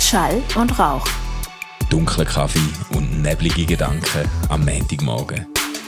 Schall und Rauch. Dunkler Kaffee und neblige Gedanken am Montagmorgen.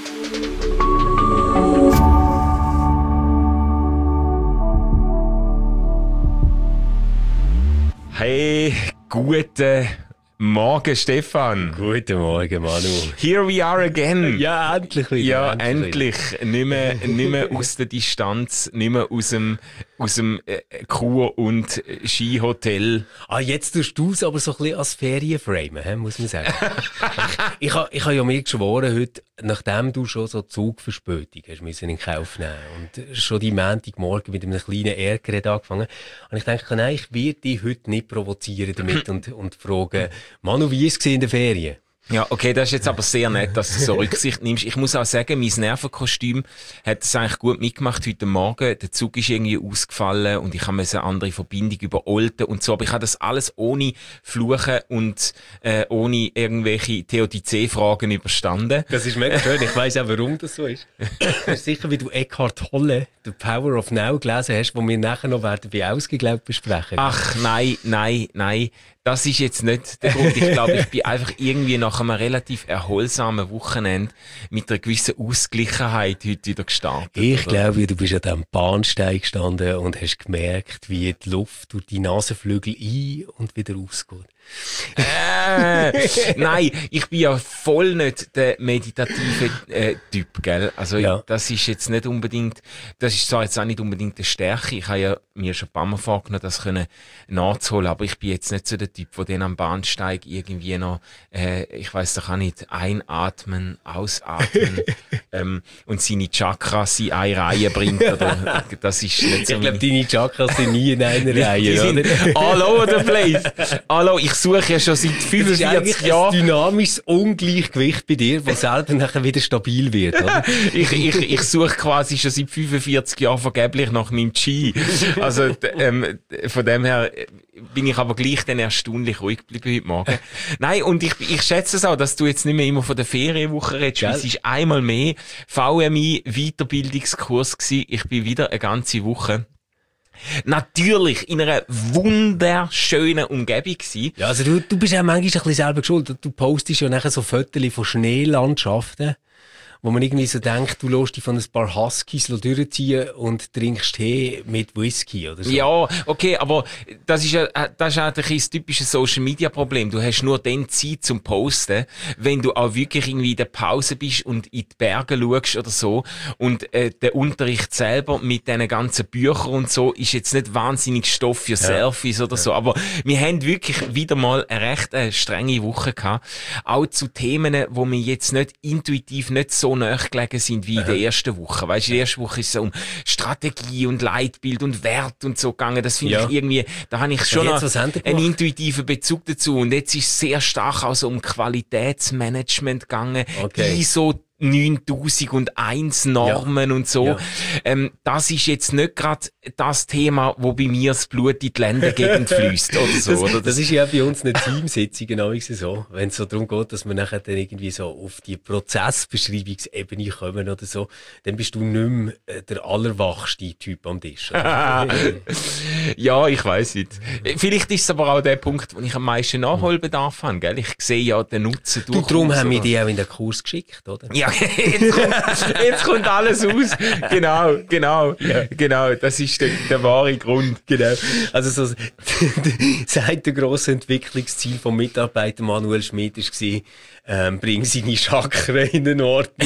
Hey, guten Morgen, Stefan. Guten Morgen, Manu. Here we are again. Ja, endlich wieder. Ja, endlich. Nicht mehr aus der Distanz, nicht mehr aus dem Kur- und Skihotel. Jetzt tust du es aber so ein bisschen als Ferienframe, muss man sagen. ich habe ja mir geschworen, heute, nachdem du schon so Zugverspätung hast müssen in Kauf nehmen und schon die Montagmorgen mit einem kleinen Ärger angefangen, und ich dachte, nein, ich werde dich heute nicht provozieren damit und fragen, Manu, wie ist es in der Ferien? Ja, okay, das ist jetzt aber sehr nett, dass du so Rücksicht nimmst. Ich muss auch sagen, mein Nervenkostüm hat es eigentlich gut mitgemacht heute Morgen. Der Zug ist irgendwie ausgefallen und ich habe eine andere Verbindung über Olten und so. Aber ich habe das alles ohne Fluchen und ohne irgendwelche TOTC-Fragen überstanden. Das ist mega schön. Ich weiss auch, warum das so ist. Das ist sicher, wie du Eckhart Tolle, The Power of Now, gelesen hast, wo wir nachher noch werden bei Ausgeglaubt besprechen. Ach, nein. Das ist jetzt nicht der Grund. Ich glaube, ich bin einfach irgendwie nach einem relativ erholsamen Wochenende mit einer gewissen Ausgeglichenheit heute wieder gestartet. Ich glaube, du bist an diesem Bahnsteig gestanden und hast gemerkt, wie die Luft durch die Nasenflügel ein- und wieder ausgeht. Nein, ich bin ja voll nicht der meditative Typ, gell? Also ja. Das ist jetzt nicht unbedingt, das ist zwar jetzt auch nicht unbedingt eine Stärke. Ich habe ja mir schon ein paar Mal vorgenommen, das können nachzuholen, aber ich bin jetzt nicht so der Typ, der dann am Bahnsteig irgendwie noch, ich weiss doch auch nicht, einatmen, ausatmen und seine Chakras in eine Reihe bringt. Oder, das ist nicht so. Ich glaube, deine Chakras sind nie in einer Reihe, die sind all over the place. Hallo, ich suche ja schon seit 45 Jahren. Ein dynamisches Ungleichgewicht bei dir, das selber nachher wieder stabil wird, oder? Ich suche quasi schon seit 45 Jahren vergeblich nach meinem Chi. Also, von dem her bin ich aber gleich dann erstaunlich ruhig geblieben heute Morgen. Nein, und ich schätze es auch, dass du jetzt nicht mehr immer von der Ferienwoche redest. Es ist einmal mehr VMI Weiterbildungskurs gewesen. Ich bin wieder eine ganze Woche natürlich in einer wunderschönen Umgebung gewesen. Ja, also du bist ja manchmal ein bisschen selber schuld. Du postest ja nachher so Fotos von Schneelandschaften, wo man irgendwie so denkt, du lässt dich von ein paar Huskies durchziehen und trinkst Tee mit Whisky oder so. Ja, okay, aber das ist eigentlich ein typisches Social-Media-Problem. Du hast nur dann Zeit zum Posten, wenn du auch wirklich irgendwie in der Pause bist und in die Berge schaust oder so. Und der Unterricht selber mit diesen ganzen Büchern und so ist jetzt nicht wahnsinnig Stoff für Selfies oder so. Aber wir haben wirklich wieder mal eine recht strenge Woche gehabt. Auch zu Themen, wo wir jetzt nicht intuitiv nicht so nachgelegen sind wie in der ersten Woche. Weißt du, in der ersten Woche ist es so um Strategie und Leitbild und Wert und so gegangen. Das finde ich irgendwie, da habe ich schon noch einen intuitiven Bezug dazu. Und jetzt ist es sehr stark auch so um Qualitätsmanagement gegangen. Okay. ISO 9001 Normen und so. Ja. Das ist jetzt nicht gerade das Thema, wo bei mir das Blut in die Ländergegend fließt oder so. Das ist ja bei uns eine Teamsitzung genau so. Wenn es so darum geht, dass wir nachher dann irgendwie so auf die Prozessbeschreibungsebene kommen oder so, dann bist du nicht mehr der allerwachste Typ am Tisch. Ja, ich weiss nicht. Vielleicht ist es aber auch der Punkt, wo ich am meisten Nachholbedarf habe, gell? Ich sehe ja den Nutzen durch. Darum haben wir dich auch in den Kurs geschickt, oder? Ja, jetzt kommt alles raus. Genau. Das ist der wahre Grund. Genau. Also so, seit der grosse Entwicklungsziel vom Mitarbeiter Manuel Schmidt war, bring seine Chakren in Ordnung.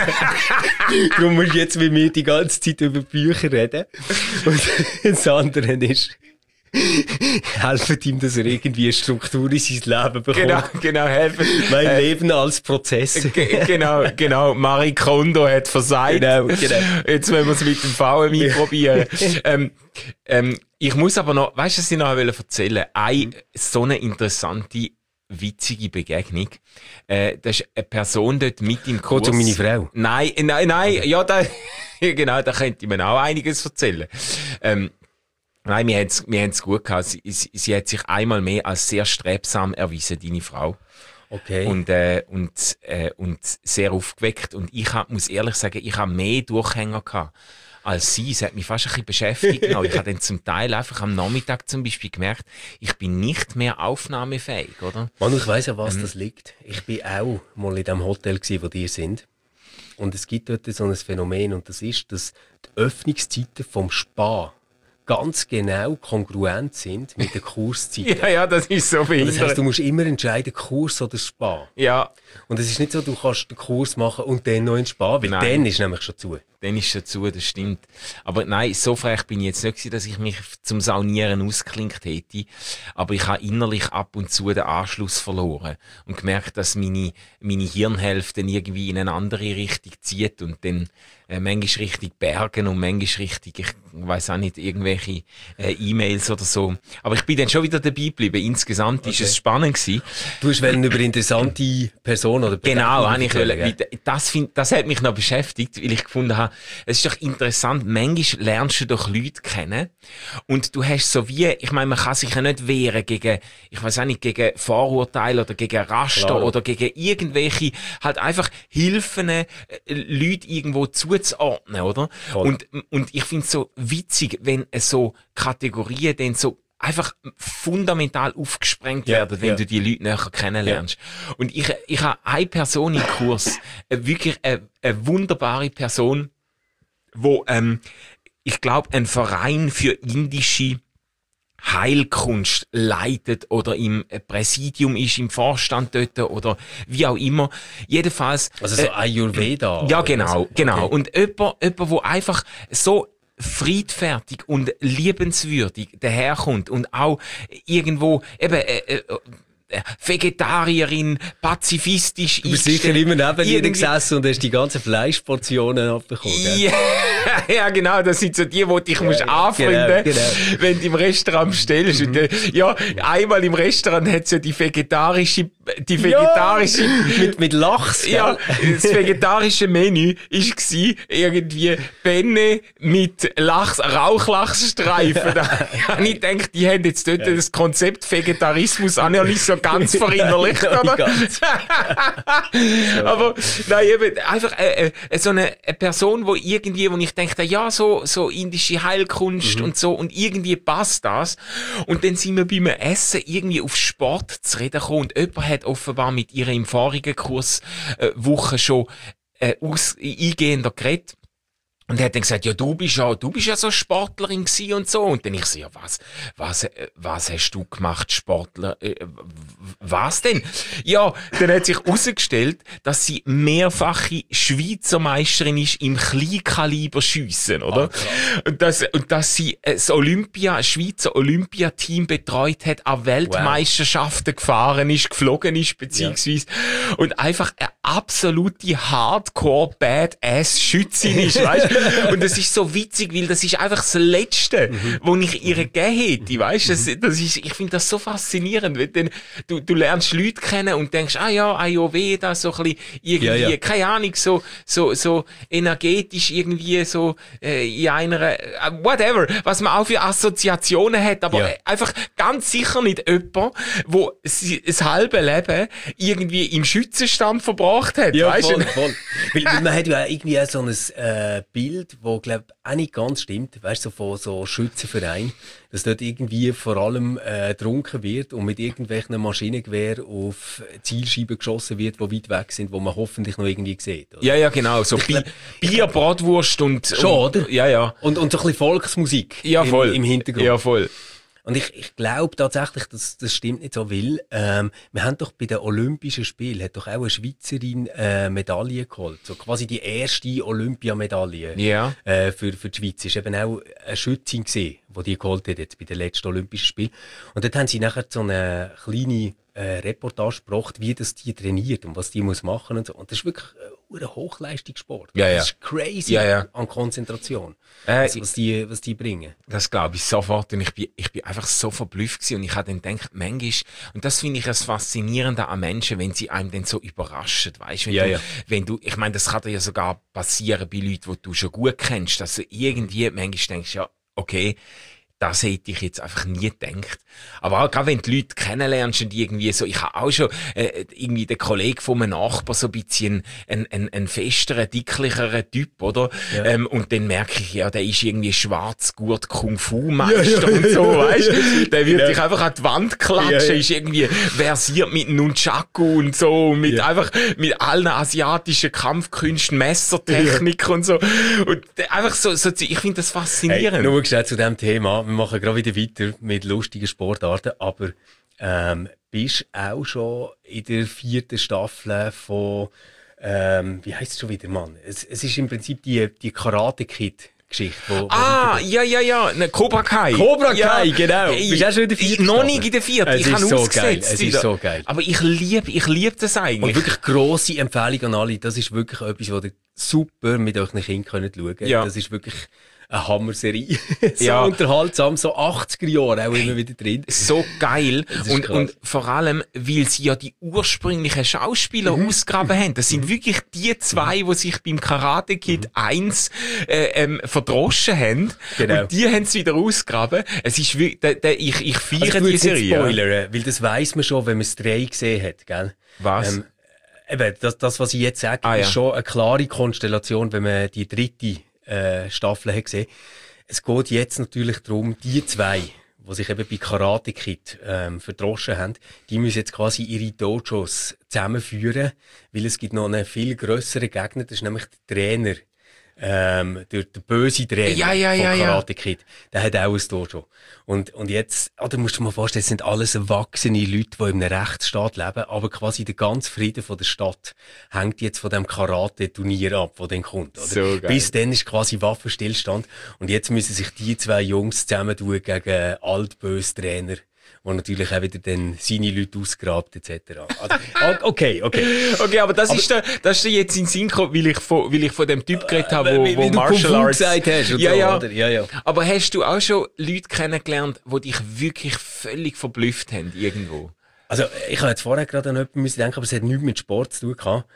Darum musst du jetzt mit mir die ganze Zeit über Bücher reden. Und das andere ist, helfen ihm, dass er irgendwie eine Struktur in sein Leben bekommt. Genau, helfen. Mein Leben als Prozess. Genau. Marie Kondo hat versagt. Genau. Jetzt wollen wir es mit dem VMI probieren. Ich muss aber noch, weißt du, was ich noch erzählen wollte? Eine so eine interessante, witzige Begegnung. Da ist eine Person dort mit im Kurs. Geht um meine Frau? Nein. Ja, genau, da könnte ich mir auch einiges erzählen. Nein, wir haben es gut gehabt. Sie hat sich einmal mehr als sehr strebsam erwiesen, deine Frau. Okay. Und sehr aufgeweckt. Und muss ehrlich sagen, ich habe mehr Durchhänger gehabt als sie. Es hat mich fast ein bisschen beschäftigt. Ich habe dann zum Teil einfach am Nachmittag zum Beispiel gemerkt, ich bin nicht mehr aufnahmefähig, oder? Manu, ich weiss, an was das liegt. Ich bin auch mal in dem Hotel gewesen, wo die sind. Und es gibt dort so ein Phänomen, und das ist, dass die Öffnungszeiten vom Spa ganz genau kongruent sind mit den Kurszeiten. Ja, das ist so viel. Das heisst, du musst immer entscheiden, Kurs oder Spa. Ja. Und es ist nicht so, du kannst den Kurs machen und dann noch in Spa, weil Nein. dann ist nämlich schon zu. Dann ist es dazu, das stimmt. Aber nein, so frech bin ich jetzt nicht gewesen, dass ich mich zum Saunieren ausklinkt hätte. Aber ich habe innerlich ab und zu den Anschluss verloren und gemerkt, dass meine Hirnhälfte dann irgendwie in eine andere Richtung zieht und dann manchmal Richtung Bergen und manchmal Richtung, ich weiss auch nicht, irgendwelche E-Mails oder so. Aber ich bin dann schon wieder dabei geblieben. Insgesamt ist es spannend gewesen. Du hast über interessante Person oder Genau, habe ich erzählen, das hat mich noch beschäftigt, weil ich gefunden habe, es ist doch interessant, manchmal lernst du doch Leute kennen und du hast so wie, ich meine, man kann sich ja nicht wehren gegen, ich weiß auch nicht, gegen Vorurteile oder gegen Raster Klar. oder gegen irgendwelche, halt einfach Hilfen, Leute irgendwo zuzuordnen, oder? Voll. Und ich finde es so witzig, wenn so Kategorien dann so einfach fundamental aufgesprengt werden, wenn du die Leute näher kennenlernst. Und ich habe eine Person im Kurs, wirklich eine wunderbare Person, wo, ich glaube, ein Verein für indische Heilkunst leitet oder im Präsidium ist, im Vorstand dort oder wie auch immer. Jedenfalls. Also so Ayurveda. Ja, genau. Okay. Und jemand, wo einfach so friedfertig und liebenswürdig daherkommt und auch irgendwo eben Vegetarierin, pazifistisch. Du bist sicher immer neben ihr gesessen und hast die ganzen Fleischportionen abbekommen. Ja, ja, genau, das sind so die dich musst anfreunden, genau. wenn du im Restaurant bestellst. Und, ja, einmal im Restaurant hat es ja die vegetarische mit Lachs, gell? ja, das vegetarische Menü war irgendwie Penne mit Rauchlachsstreifen. Da habe ich gedacht, die haben jetzt dort das Konzept Vegetarismus auch noch nicht so ganz verinnerlicht, oder? Aber, nein, eben, einfach, so eine Person, wo ich dachte, ja, so indische Heilkunst und so, und irgendwie passt das. Und dann sind wir beim Essen irgendwie auf Sport zu reden gekommen, und jemand hat offenbar mit ihr im vorigen Kurs Woche schon eingehender geredet. Und er hat dann gesagt, ja, du bist ja so Sportlerin gewesen und so. Und dann ich so, ja, was hast du gemacht, Sportler? Was denn? Ja, dann hat sich herausgestellt, dass sie mehrfache Schweizer Meisterin ist im Kleinkaliberschiessen, oder? Und dass sie das Schweizer Olympiateam betreut hat, an Weltmeisterschaften gefahren ist, geflogen ist, beziehungsweise, und einfach eine absolute Hardcore-Badass-Schützin ist, weißt? Und das ist so witzig, weil das ist einfach das Letzte, was ich ihr gegeben hätte, weißt? Ich finde das so faszinierend, wenn du lernst Leute kennen und denkst, ah ja, Ayurveda, so ein bisschen irgendwie, keine Ahnung, so energetisch irgendwie so, in einer, whatever, was man auch für Assoziationen hat, aber einfach ganz sicher nicht jemand, wo das halbe Leben irgendwie im Schützenstand verbracht hat, ja, weißt? Voll. Weil man hat ja irgendwie auch so ein Bild, wo, glaube ich, auch nicht ganz stimmt, weißt du, so von so Schützenvereinen, dass dort irgendwie vor allem getrunken wird und mit irgendwelchen Maschinengewehr auf Zielscheiben geschossen wird, die weit weg sind, wo man hoffentlich noch irgendwie sieht. Oder? Ja, genau, so Bier, Bratwurst und... Schon, oder? Ja. Und so ein bisschen Volksmusik im Hintergrund. Ja, voll. Und ich glaube tatsächlich, dass das stimmt nicht so, weil wir haben doch bei den Olympischen Spielen hat doch auch eine Schweizerin Medaille geholt. So quasi die erste Olympiamedaille für die Schweiz. Ist eben auch eine Schützin gewesen, die geholt hat jetzt bei den letzten Olympischen Spielen. Und dort haben sie nachher so eine kleine Reportage gebracht, wie das die trainiert und was die muss machen und so. Und das ist wirklich ein Hochleistungssport. Ja. Das ist crazy an Konzentration, was die bringen. Das glaube ich sofort. Und ich bin einfach so verblüfft gewesen. Und ich habe dann gedacht, manchmal, und das finde ich das Faszinierende an Menschen, wenn sie einem dann so überraschen, weißt? Wenn du, ich meine, das kann dir ja sogar passieren bei Leuten, die du schon gut kennst, dass du irgendwie manchmal denkst, ja, okay, das hätte ich jetzt einfach nie gedacht. Aber auch gerade wenn du Leute kennenlernst und irgendwie so, ich habe auch schon irgendwie den Kollegen von einem Nachbar so ein bisschen ein festerer, dicklicherer Typ, oder? Ja. Und dann merke ich, ja, der ist irgendwie Schwarzgurt Kung-Fu-Meister und so, weißt du? Der wird dich einfach an die Wand klatschen, ist irgendwie versiert mit Nunchaku und so, einfach mit allen asiatischen Kampfkünsten, Messertechnik und so. Und einfach so ich finde das faszinierend. Hey, nur schnell zu diesem Thema. Wir machen gerade wieder weiter mit lustigen Sportarten, aber bist auch schon in der 4. Staffel von, wie heisst es schon wieder, Mann? Es ist im Prinzip die Karate-Kid-Geschichte. Ja. Cobra Kai. Cobra Kai, genau. Bist du auch schon in der 4. Noch nicht in der 4. Ich habe so ausgesetzt. Es ist so geil. Aber ich liebe das eigentlich. Und wirklich grosse Empfehlung an alle. Das ist wirklich etwas, was ihr super mit euren Kindern schauen könnt. Ja. Das ist wirklich eine Hammer-Serie. So unterhaltsam, so 80er Jahre auch immer wieder drin. So geil. Und vor allem, weil sie ja die ursprünglichen Schauspieler ausgegraben haben. Das sind wirklich die zwei, die sich beim Karate Kid 1 verdroschen haben. Genau. Und die haben es wieder ausgegraben. Es ist wirklich, ich feiere die Serie. Spoilern, weil das weiss man schon, wenn man es 3 gesehen hat, gell? Was? Eben, das, was ich jetzt sage, ist schon eine klare Konstellation, wenn man die 3. Staffel hat gesehen. Es geht jetzt natürlich darum, die zwei, die sich eben bei Karate Kid verdroschen haben, die müssen jetzt quasi ihre Dojos zusammenführen, weil es gibt noch einen viel grösseren Gegner, das ist nämlich der Trainer, der böse Trainer von Karate Kid, der hat auch ein Dojo. Und jetzt, da musst du dir mal vorstellen, es sind alles erwachsene Leute, die in einem Rechtsstaat leben, aber quasi der ganze Frieden von der Stadt hängt jetzt von dem Karate-Turnier ab, das dann kommt. Oder? So geil. Bis dann ist quasi Waffenstillstand und jetzt müssen sich die zwei Jungs zusammentun gegen altböse Trainer, wo natürlich auch wieder dann seine Leute ausgrabt, etc. Okay, aber das ist dir jetzt in den Sinn gekommen, weil ich von dem Typ geredet habe, wo Martial Arts gesagt hast. Ja. Aber hast du auch schon Leute kennengelernt, die dich wirklich völlig verblüfft haben, irgendwo? Also, ich habe jetzt vorher gerade an jemanden denken, aber es hat nichts mit Sport zu tun gehabt.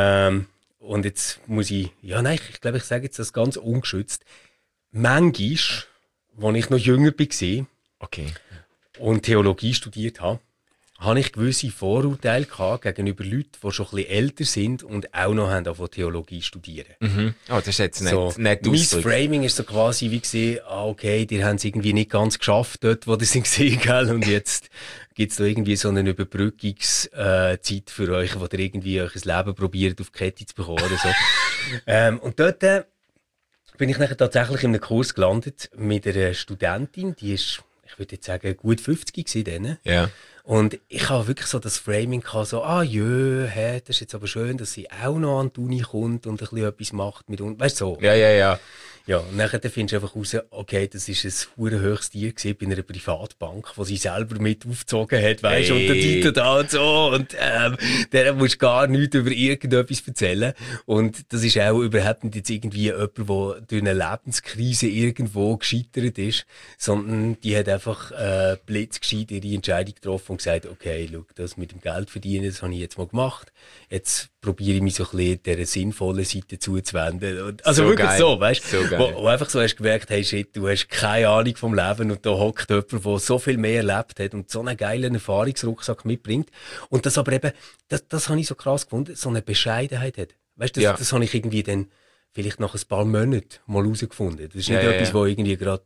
Und jetzt muss ich glaube, ich sage jetzt das ganz ungeschützt. Manchmal, als ich noch jünger war, okay, und Theologie studiert habe ich gewisse Vorurteile gehabt gegenüber Leuten, die schon ein bisschen älter sind und auch noch haben angefangen Theologie studieren. Mhm. Oh, das ist jetzt nicht mein Framing ist so quasi wie gesehen, okay, die haben es irgendwie nicht ganz geschafft dort, wo sie gesehen haben, und jetzt gibt es da irgendwie so eine Überbrückungszeit für euch, wo ihr irgendwie euch ein Leben probiert auf die Kette zu bekommen oder so. Und dort bin ich nachher tatsächlich in einem Kurs gelandet mit einer Studentin, die ist, ich würde jetzt sagen, gut 50 gewesen. Ja. Und ich habe wirklich so das Framing gehabt, so, das ist jetzt aber schön, dass sie auch noch an die Uni kommt und ein bisschen etwas macht mit uns. Weißt du, so. Ja. Ja, und nachher findest du einfach raus, okay, das ist ein verdammt Tier gewesen bei einer Privatbank, wo sie selber mit aufgezogen hat, weißt du, und der Dieter da und so, und der musst gar nichts über irgendetwas erzählen. Und das ist auch überhaupt nicht jetzt irgendwie jemand, der durch eine Lebenskrise irgendwo gescheitert ist, sondern die hat einfach blitzgescheit ihre Entscheidung getroffen und gesagt, okay, schau, das mit dem Geld verdienen, das habe ich jetzt mal gemacht. Jetzt probiere ich mich so ein bisschen dieser sinnvollen Seite zuzuwenden. Und, also so wirklich geil. So, weißt du? So wo einfach so hast gemerkt, hey shit, du hast keine Ahnung vom Leben und da hockt jemand, der so viel mehr erlebt hat und so einen geilen Erfahrungsrucksack mitbringt. Und das aber eben, das habe ich so krass gefunden, so eine Bescheidenheit hat. Weißt du, das habe ich irgendwie dann vielleicht nach ein paar Monaten mal herausgefunden. Das ist nicht etwas, wo irgendwie gerade,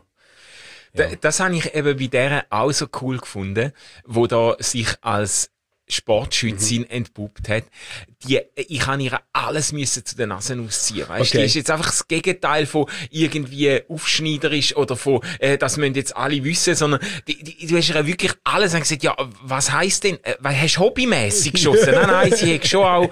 Das habe ich eben bei der auch so cool gefunden, wo da sich als Sportschützin entpuppt hat. Ich habe ihr alles müssen zu den Nasen ausziehen. Weißt? Die ist jetzt einfach das Gegenteil von irgendwie aufschneiderisch oder von, das müssen jetzt alle wissen, sondern du hast ihr wirklich alles gesagt, ja, was heisst denn, hast du hobbymässig geschossen? Nein, sie hat schon auch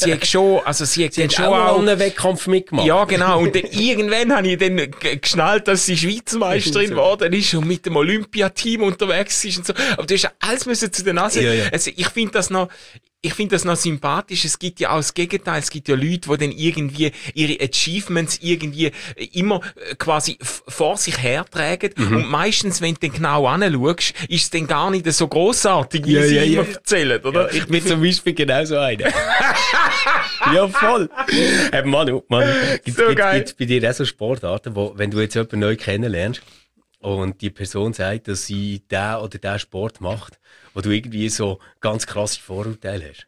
einen Wettkampf mitgemacht. Ja, genau. Und dann irgendwann habe ich dann geschnallt, dass sie Schweizer Meisterin geworden ist und mit dem Olympiateam unterwegs ist und so. Aber du hast alles müssen zu den Nasen. Ja. Also, ich finde das noch sympathisch. Es gibt ja auch das Gegenteil. Es gibt ja Leute, die dann irgendwie ihre Achievements irgendwie immer quasi vor sich hertragen. Und meistens, wenn du dann genau anschaust, ist es dann gar nicht so grossartig, wie sie immer erzählen, oder? Ja, ich bin zum Beispiel genau so einer. Ja, voll. Manu, gibt's bei dir auch so Sportarten, wo, wenn du jetzt jemanden neu kennenlernst, und die Person sagt, dass sie den oder den Sport macht, wo du irgendwie so ganz krasse Vorurteile hast?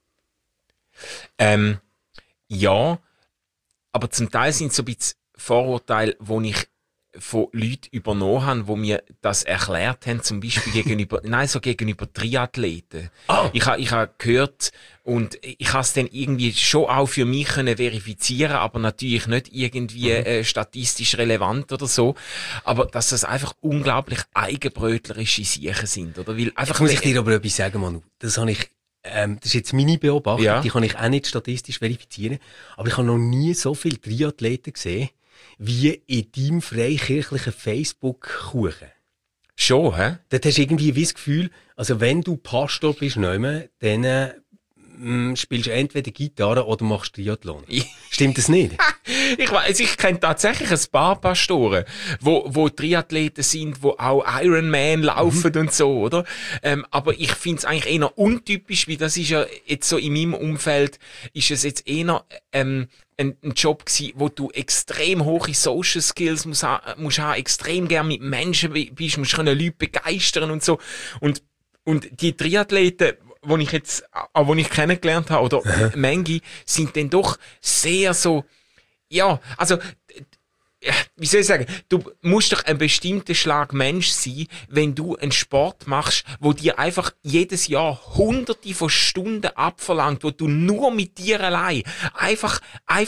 Ja, aber zum Teil sind es so ein bisschen Vorurteile, die ich von Leuten übernommen habe, die mir das erklärt haben, zum Beispiel gegenüber Triathleten. Oh. Ich ha gehört und ich habe es dann irgendwie schon auch für mich können verifizieren, aber natürlich nicht irgendwie statistisch relevant oder so. Aber dass das einfach unglaublich eigenbrötlerische Sachen sind, oder? Weil einfach Muss ich dir aber etwas sagen, Manu? Das ist jetzt meine Beobachtung, Ja. Die kann ich auch nicht statistisch verifizieren, aber ich habe noch nie so viele Triathleten gesehen, wie in deinem freikirchlichen Facebook-Kuchen. Schon, hä? Dort hast du irgendwie wie das Gefühl, also wenn du Pastor bist, dann spielst du entweder Gitarre oder machst Triathlon. Stimmt das nicht? Ich weiss, ich kenne tatsächlich ein paar Pastoren, wo Triathleten sind, wo auch Ironman laufen und so, oder? Aber ich finde es eigentlich eher untypisch, weil das ist ja jetzt so in meinem Umfeld, ist es jetzt eher ein Job gewesen, wo du extrem hohe Social Skills musst haben, extrem gern mit Menschen bist, musst können Leute begeistern und so. Und die Triathleten, die ich kennengelernt habe, oder manche, sind dann doch sehr so, ja, also, wie soll ich sagen, du musst doch ein bestimmter Schlag Mensch sein, wenn du einen Sport machst, wo dir einfach jedes Jahr hunderte von Stunden abverlangt, wo du nur mit dir allein einfach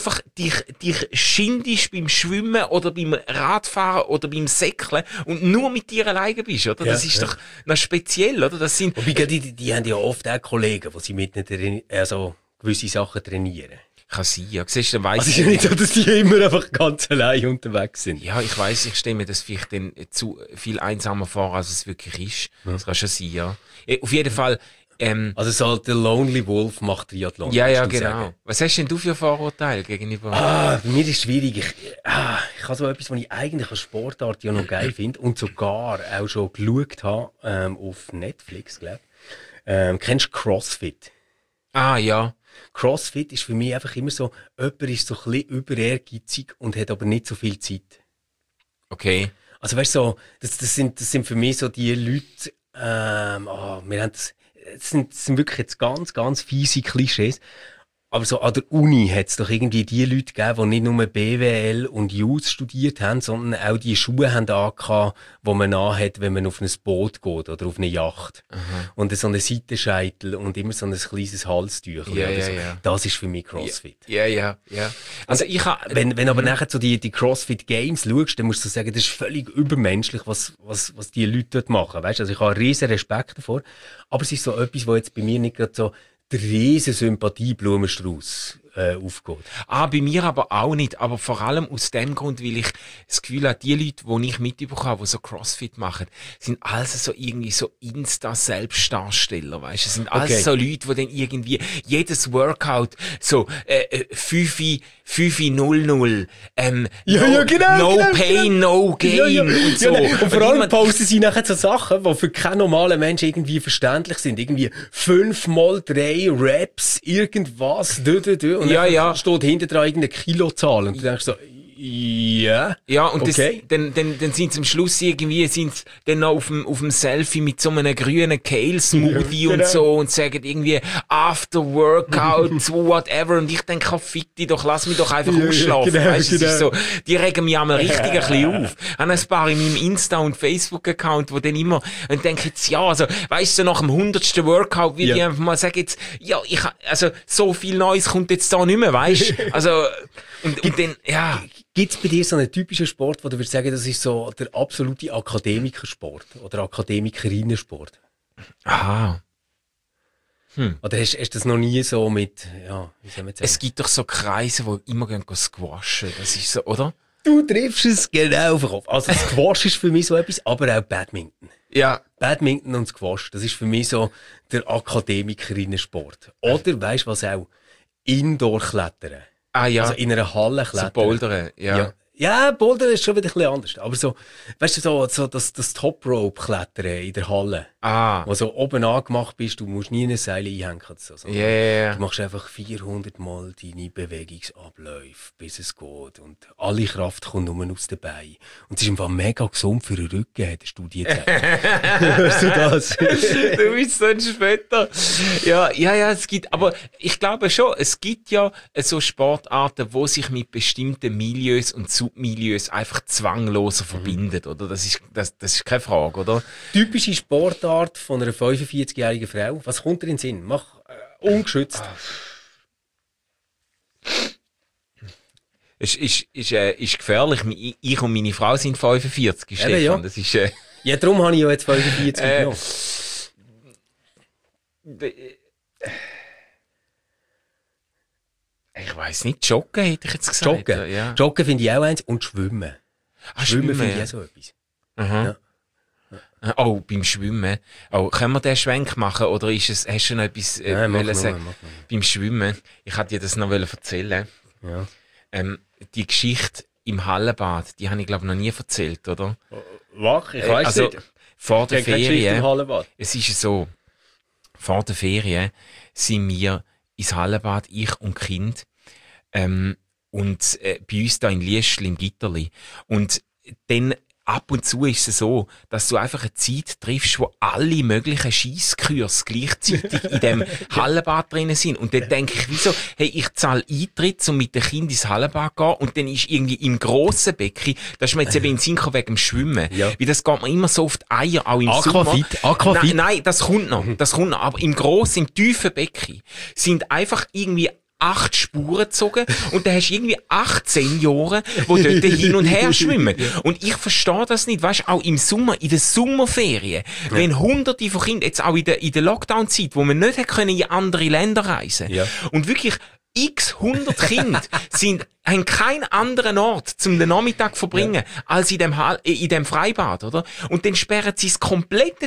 dich schindest beim Schwimmen oder beim Radfahren oder beim Säckeln und nur mit dir alleine bist, oder? Das ist doch noch speziell, oder? Das sind, Wobei, die haben ja oft auch Kollegen, die sie mit ihnen gewisse Sachen trainieren. kann sein, ja. Siehst du, dann weiss Also es ist ja nicht so, dass die immer einfach ganz allein unterwegs sind. Ja, ich weiss, ich stelle mir das vielleicht dann zu viel einsamer vor, als es wirklich ist. Das kann schon sein, ja. Auf jeden Fall, Also so der Lonely Wolf macht Triathlon. ja, würdest du genau. sagen. Was hast denn du für Vorurteile gegenüber? Bei mir ist es schwierig. Ich habe so etwas, was ich eigentlich als Sportart ja noch geil finde und sogar auch schon geschaut habe auf Netflix, glaube ich. Kennst du CrossFit? Ah, ja. CrossFit ist für mich einfach immer so, jemand ist so ein bisschen über ehrgeizig und hat aber nicht so viel Zeit. Okay. Also weißt du, so, das sind für mich so die Leute, wir haben das sind wirklich jetzt ganz, ganz fiese Klischees. Aber so an der Uni hat es doch irgendwie die Leute gegeben, die nicht nur BWL und Jus studiert haben, sondern auch die Schuhe haben angehabt, die man anhat, wenn man auf ein Boot geht oder auf eine Yacht. Aha. Und so einen Seitenscheitel und immer so ein kleines Halstüchel. Ja, oder ja, so. ja. Das ist für mich CrossFit. Ja. Also ich habe... Wenn aber nachher so die CrossFit Games schaust, dann musst du sagen, das ist völlig übermenschlich, was die Leute dort machen. Weißt? Also ich habe riesen Respekt davor. Aber es ist so etwas, was jetzt bei mir nicht gerade so der riesen Sympathieblumenstrauß aufgeht. Bei mir aber auch nicht. Aber vor allem aus dem Grund, weil ich das Gefühl habe, die Leute, die ich mitbekommen habe, die so CrossFit machen, sind alles so irgendwie so Insta-Selbstdarsteller, weißt du? Es sind alles so Leute, die dann irgendwie jedes Workout so 5-0-0 no pain, no gain und so. Und vor allem posten sie nachher so Sachen, die für keinen normalen Menschen irgendwie verständlich sind. Irgendwie 5x3 Reps, irgendwas, und dann steht hinter dran irgendeine Kilozahl und du denkst so, ja. Ja, und okay. dann sind sie am Schluss irgendwie, dann noch auf dem Selfie mit so einem grünen Kale-Smoothie und so und sagen irgendwie after workout, whatever. Und ich denke, fick dich doch, lass mich doch einfach ausschlafen. Weißt, es ist so, die regen mich einmal richtig ein bisschen auf. Ich habe ein paar in meinem Insta- und Facebook-Account, wo dann immer, und denke jetzt, ja, also, weißt du, nach dem 100. Workout, wie ich einfach mal sagen jetzt, ja, also, so viel Neues kommt jetzt da nicht mehr, weißt du? Also, und dann, ja. Gibt's bei dir so einen typischen Sport, wo du würdest sagen, das ist so der absolute Akademikersport oder Akademikerinnensport? Aha. Oder hast du das noch nie so mit, ja, wie soll man sagen? Es gibt doch so Kreise, die immer gehen squashen. Das ist so, oder? Du triffst es genau auf den Kopf. Also Squash ist für mich so etwas, aber auch Badminton. Ja. Badminton und Squash, das ist für mich so der Akademikerinnensport. Oder, weisst du was auch? Indoor-Klettern. Ah, ja. Also in einer Halle klettern. So Bouldern, ja. Ja, Bouldern ist schon wieder ein bisschen anders. Aber so, weißt du, so das Top-Rope-Klettern in der Halle. Ah. Wo so oben angemacht bist, du musst nie ein Seil einhängen. So. Yeah. Du machst einfach 400 Mal deine Bewegungsabläufe, bis es geht. Und alle Kraft kommt nur aus den Beinen. Und es ist einfach mega gesund für den Rücken, hat eine Studie gezeigt. Hörst du das? Du bist so ein Später. Ja, es gibt, aber ich glaube schon, es gibt ja so Sportarten, wo sich mit bestimmten Milieus und Submilieus einfach zwangloser verbindet, oder? Das ist keine Frage, oder? Typische Sportart von einer 45-jährigen Frau. Was kommt dir in den Sinn? Mach ungeschützt. Es ist gefährlich. Ich und meine Frau sind 45, Stefan. Ja. Das ist, Ja, darum habe ich ja jetzt 45 genommen. Ich weiss nicht, Joggen hätte ich jetzt gesagt. Joggen. Ja. Joggen finde ich auch eins und Schwimmen. Schwimmen finde ich auch so etwas. Aha. Ja. Oh, beim Schwimmen. Oh, können wir den Schwenk machen? Oder hast du schon etwas Nein, sagen? Beim Schwimmen. Ich wollte dir das noch erzählen. Ja. Die Geschichte im Hallenbad, die habe ich glaube noch nie erzählt, oder? Wach, ich weiss nicht. Vor der Ferien. Im Hallenbad. Es ist so, vor der Ferien sind wir ins Hallenbad, ich und Kind, und bei uns da in Liestl im Gitterli. Und dann ab und zu ist es so, dass du einfach eine Zeit triffst, wo alle möglichen Scheisskurs gleichzeitig in dem Hallenbad drinnen sind. Und dann denke ich, wieso, hey, ich zahle Eintritt, um mit dem Kind ins Hallenbad zu gehen, und dann ist irgendwie im grossen Becken, da ist mir jetzt eben in den Sinn gekommen wegen dem Schwimmen. Ja. Weil das geht mir immer so auf die Eier, auch im Sommer. Aquafit. Nein, das kommt noch. Aber im tiefen Becken sind einfach irgendwie 8 Spuren gezogen und dann hast du irgendwie 8 Senioren, die dort hin und her schwimmen. Und ich verstehe das nicht. Weißt du, auch im Sommer, in den Sommerferien, wenn Hunderte von Kindern, jetzt auch in der Lockdown-Zeit, wo man nicht können in andere Länder reisen, und wirklich x 100 Kinder haben keinen anderen Ort zum den Nachmittag zu verbringen, als in dem Freibad, oder? Und dann sperren sie das komplette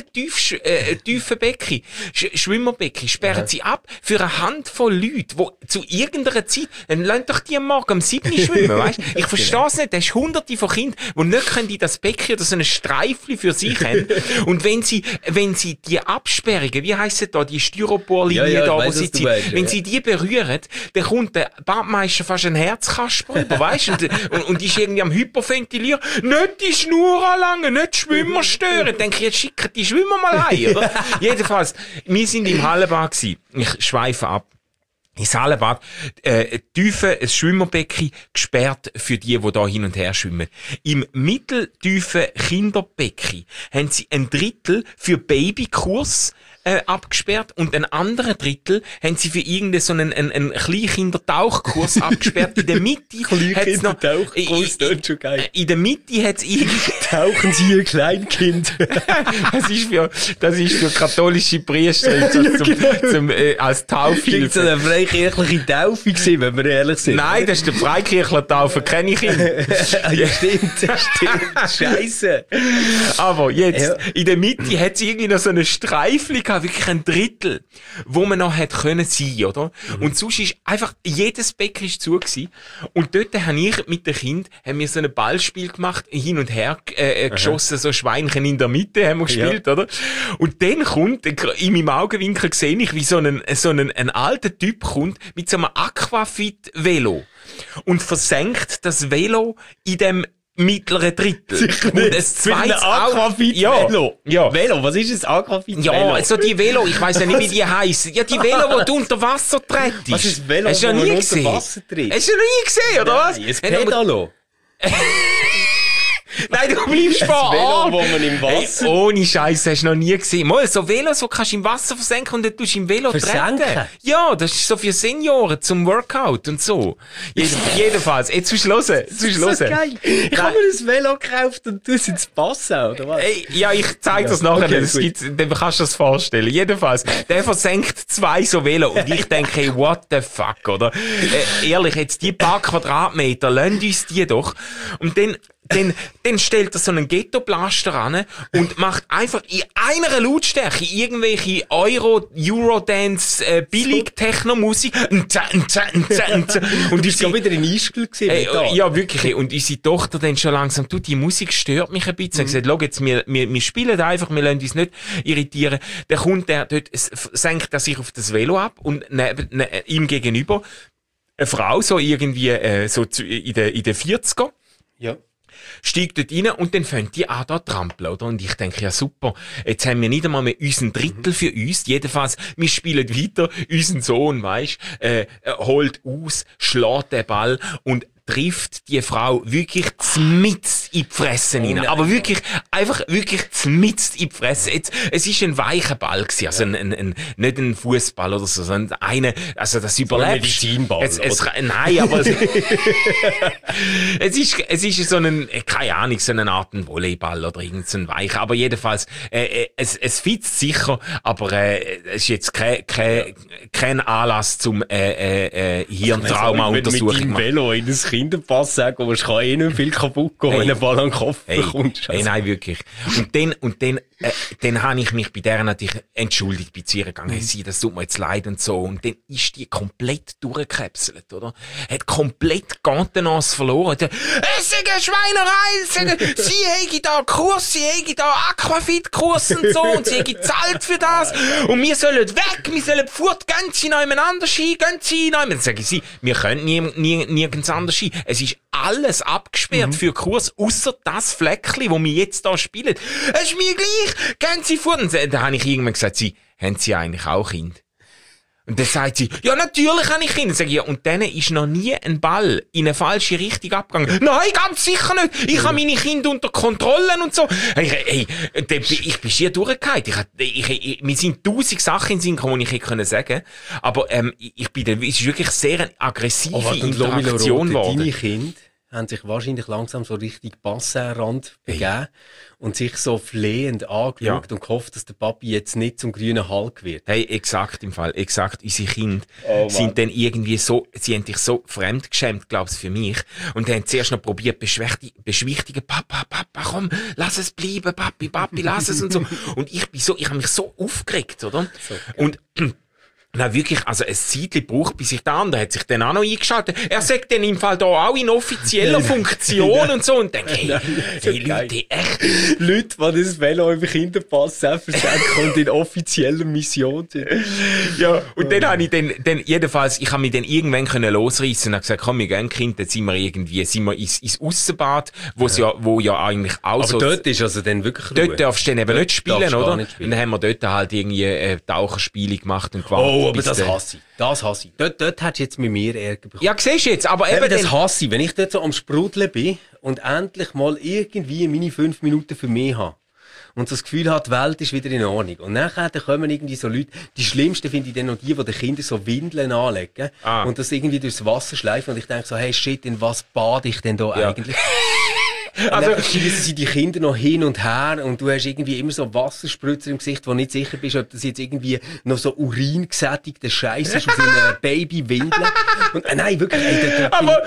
tiefe Becken, Schwimmerbecken, sperren sie ab für eine Handvoll Leute, die zu irgendeiner Zeit, dann lasst doch die am Morgen um 7 Uhr schwimmen, weißt? Ich verstehe es nicht. Da hast hunderte von Kindern, die nicht können in das Becken oder so ein Streifli für sich haben. Und wenn sie die Absperrungen, wie heisst es da, die Styroporlinie da, wo sie sind, wenn sie die berühren, dann kommt der Badmeister fast ein Herzkasper rüber, weißt du? Und ist irgendwie am Hyperventilieren. Nicht die Schnur anlangen, nicht die Schwimmer stören. Denke ich, jetzt schicken die Schwimmer mal heim, oder? Jedenfalls, wir sind im Hallenbad gewesen. Ich schweife ab. Ins Hallenbad, ein Schwimmerbecken gesperrt für die da hin und her schwimmen. Im mitteltiefen Kinderbecken haben sie ein Drittel für Babykurs abgesperrt und ein anderer Drittel haben sie für irgendeinen so einen Kleinkindertauchkurs abgesperrt. In der Mitte hat's noch, schon geil. In der Mitte hat's Tauchen Sie Ihr Kleinkind. das ist für katholische Priester als Taufhilfe. Das war so eine freikirchliche Taufe gewesen, wenn wir ehrlich sind. Nein, das ist der Freikirchler-Taufe, kenne ich ihn. Ja, stimmt. Scheisse. Aber jetzt, in der Mitte hat's irgendwie noch so eine Streifli gehabt, wirklich ein Drittel, wo man noch hätte können sein, oder? Und sonst ist einfach, jedes Becken ist zu gewesen. Und dort haben ich mit dem Kind, haben wir so ein Ballspiel gemacht, hin und her geschossen, so Schweinchen in der Mitte haben wir gespielt, oder? Und dann kommt, in meinem Augenwinkel sehe ich, wie so ein alter Typ kommt, mit so einem Aquafit-Velo. Und versenkt das Velo in dem mittleren Drittel. Und ein zweites Aquafit-Velo. Ja. Velo, was ist das Aquafit-Velo? Ja, also die Velo, ich weiss ja nicht, wie die heissen. Ja, die Velo, die du unter Wasser trittst. Was ist das Velo, hast du noch nie gesehen? Unter Wasser tritt? Hast du noch nie gesehen, oder was? Ein Pedalo. Nein, du bleibst Velo, wo man im Wasser... Hey, ohne Scheiße, hast du noch nie gesehen. Mal so Velos, die kannst du im Wasser versenken und dann tust du im Velo treten. Ja, das ist so für Senioren zum Workout und so. Jedenfalls, jetzt musst du hören. Das ist so geil. Ich habe mir ein Velo gekauft und du ins Passau, oder was? Ja, ich zeig das nachher. Okay, dann kannst du das vorstellen. Jedenfalls, der versenkt 2 so Velo und ich denke, hey, what the fuck, oder? Ehrlich, jetzt die paar Quadratmeter, lassen uns die doch. Und dann dann stellt er so einen Ghetto-Blaster an und macht einfach in einer Lautstärke irgendwelche Eurodance, Billig-Techno-Musik. Und du bist ja wieder in Ischgl gesehen. Ja, wirklich. Und unsere Tochter dann schon langsam, die Musik stört mich ein bisschen. Sie sagt, schau jetzt, wir spielen einfach, wir lassen uns nicht irritieren. Dann kommt der dort, senkt er sich auf das Velo ab und neben ihm gegenüber eine Frau, so irgendwie, so in den 40er. Ja. Steigt dort rein und dann fängt die an da trampeln, oder? Und ich denke, ja super, jetzt haben wir nicht einmal mehr unseren Drittel für uns. Jedenfalls, wir spielen weiter, unseren Sohn, weisst, holt aus, schlägt den Ball und trifft die Frau wirklich zmitzt in die Fresse rein. Aber wirklich, einfach wirklich zmitzt in die Fresse. Jetzt, es ist ein weicher Ball gewesen, also nicht ein Fußball oder so, sondern also das überlebt. Ein Medizinball. Nein, aber es ist so keine Ahnung, so eine Art Volleyball oder irgend so ein weicher. Aber jedenfalls, es fitzt sicher, aber es ist jetzt kein Anlass zum Hirntrauma-Untersuchung. Mit dem Velo in das Kinderpass sagen, aber es kann eh nicht viel kaputt gehen, wenn du einen Ball an den Kopf bekommst. Also. Nein, wirklich. Und dann habe ich mich bei der natürlich entschuldigt, bei ihr gegangen, hey, sie, das tut mir jetzt leid und so. Und dann ist die komplett durchgekapselt, oder? Hat komplett Contenance verloren. Es ist eine Schweinerei, sie hätte da Kurs, sie hätte da Aquafit-Kurs und so, und sie hätte zahlt für das. Und wir sollen weg, wir sollen fort, gehen sie nebeneinander hin, gehen sie nebeneinander. Dann sage ich sie, wir können nirgends anders hin. Es ist alles abgesperrt für Kurs, ausser das Fleckchen, wo wir jetzt da spielen. Es ist mir gleich, gehen Sie fort. Und da habe ich irgendwann gesagt, haben Sie eigentlich auch Kind? Und dann sagt sie, ja, natürlich habe ich Kinder. Sag ich, ja, und denen ist noch nie ein Ball in eine falsche Richtung abgegangen. Nein, ganz sicher nicht. Ich habe meine Kinder unter Kontrolle und so. Hey, ich bin schier durchgefallen. Mir sind 1000 Sachen in den Sinn gekommen, die ich hätte sagen können. Aber es ist wirklich sehr eine aggressive Interaktion geworden. Deine Kinder haben sich wahrscheinlich langsam so richtig Bassenrand begeben und sich so flehend angeschaut und gehofft, dass der Papi jetzt nicht zum grünen Hulk wird. Hey, exakt im Fall. Exakt. Unsere Kinder sind dann irgendwie so, sie haben dich so fremdgeschämt, glaubst für mich. Und haben zuerst noch probiert, beschwichtigen, Papa, komm, lass es bleiben, Papi, lass es und so. Und ich habe mich so aufgeregt, oder? So, und, na wirklich, also ein Zeitchen braucht, bis sich der andere hat sich dann auch noch eingeschaltet. Er sagt dann im Fall da auch in offizieller Funktion und so und denkt, hey Leute, echt. Leute, die das Velo im Kinderpass selbstverständlich und in offizieller Mission sind. Ja, und dann habe ich jedenfalls, ich habe mich dann irgendwann können losreissen und habe gesagt, komm, wir gehen Kind, dann sind wir ins Aussenbad, wo ja eigentlich auch aber so... dort ist also dann wirklich Ruhe. Dort darfst du dann eben nicht spielen, oder? Nicht spielen. Und dann haben wir dort halt irgendwie Taucherspiele gemacht und gewartet. Oh, aber das hasse ich. Das hasse ich. Dort hättest du jetzt mit mir Ärger bekommen. Ja, siehst du jetzt, aber eben... Das hasse ich. Wenn ich dort so am Sprudeln bin und endlich mal irgendwie meine 5 Minuten für mich habe und so das Gefühl habe, die Welt ist wieder in Ordnung. Und nachher dann kommen irgendwie so Leute, die schlimmsten finde ich dann noch die den Kindern so Windeln anlegen und das irgendwie durchs Wasser schleifen und ich denke so, hey shit, in was bade ich denn da eigentlich? Also, dann schiessen sie die Kinder noch hin und her und du hast irgendwie immer so Wasserspritzer im Gesicht, wo du nicht sicher bist, ob das jetzt irgendwie noch so uringesättigter Scheiß ist auf einer Babywindel. Und nein, wirklich. Aber,